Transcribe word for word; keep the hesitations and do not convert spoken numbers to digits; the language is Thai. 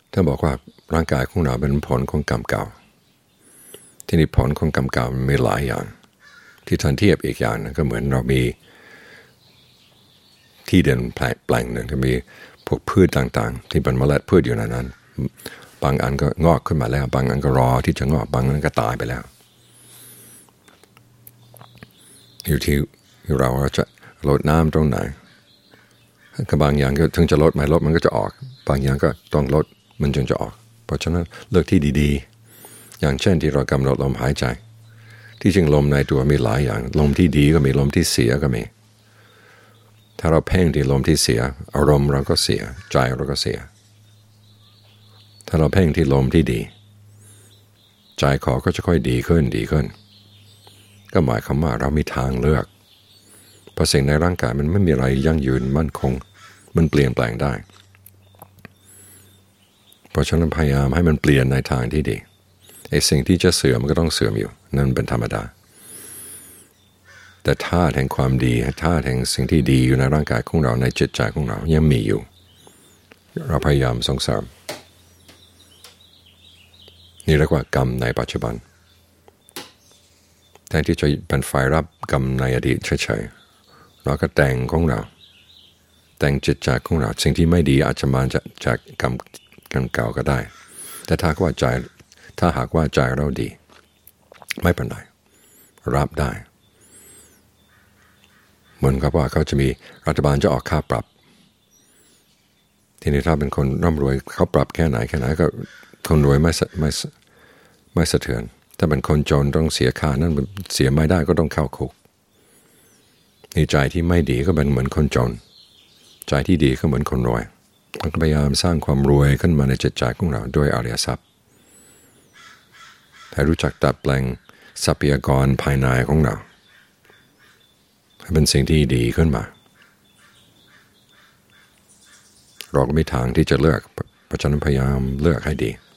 ถ้าบอกว่าร่างกายของเราเป็นผลของกรรมเก่าที่นี่ผลของกรรมเก่ามีหลายอย่างที่ทันเทียบอีกอย่างนึงก็เหมือนเรามีที่เดินแปลงหนึ่งที่มีพวกพืชต่างๆที่เป็นเมล็ดพืชอยู่ในนั้นบางอันก็งอกขึ้นมาแล้วบางอันก็รอที่จะงอกบางอันก็ตายไปแล้วอยู่ที่เราจะลดน้ำตรงไหนก็บางอย่างก็ถึงจะลดไม่ลดมันก็จะออกบางอย่างก็ต้องลดมันจึงจะออกเพราะฉะนั้นเลือกที่ดีๆอย่างเช่นที่เรากำหนดลมหายใจที่จริงลมในตัวมีหลายอย่างลมที่ดีก็มีลมที่เสียก็มีถ้าเราเพ่งที่ลมที่เสียอารมณ์เราก็เสียใจเราก็เสียถ้าเราเพ่งที่ลมที่ดีใจขอก็จะค่อยดีขึ้นดีขึ้นก็หมายความว่าเรามีทางเลือกเพราะสิ่งในร่างกายมันไม่มีอะไรยั่งยืนมั่นคงมันเปลี่ยนแปลงได้เพราะฉะนั้นพยายามให้มันเปลี่ยนในทางที่ดีไอ้สิ่งที่จะเสื่อมมันก็ต้องเสื่อมอยู่นั่นเป็นธรรมดาแต่ธาตุแห่งความดีธาตุแห่งสิ่งที่ดีอยู่ในร่างกายของเราในจิตใจของเรายังมีอยู่เราพยายามส่งเสริมนี่เรียกว่ากรรมในปัจจุบันแทนที่จะเป็นฝ่ายรับกรรมในอดีตเฉยๆเราก็แต่งของเราแต่งจิตใจของเราสิ่งที่ไม่ดีอาจจะมาจากจากกรรมกันเก่าก็ได้แต่ถ้าว่าใจถ้าหากว่าใจเราดีไม่เป็นไรรับได้เหมือนกับว่าเขาจะมีรัฐบาลจะออกค่าปรับทีนี้ถ้าเป็นคนร่ำรวยเขาปรับแค่ไหนแค่ไหนก็คนรวยไม่ไม่ไม่สะเทือนถ้าเป็นคนจนต้องเสียค่านั้นเสียไม่ได้ก็ต้องเข้าคุกนี่ใจที่ไม่ดีก็เป็นเหมือนคนจนใจที่ดีก็เหมือนคนรวยเราก็พยายามสร้างความรวยขึ้นมาในจิตใจของเราด้วยอริยทรัพย์ให้รู้จักดัดแปลงทรัพยากรภายในของเราให้เป็นสิ่งที่ดีขึ้นมาเราก็มีทางที่จะเลือกเพราะฉะนั้นพยายามเลือกให้ดี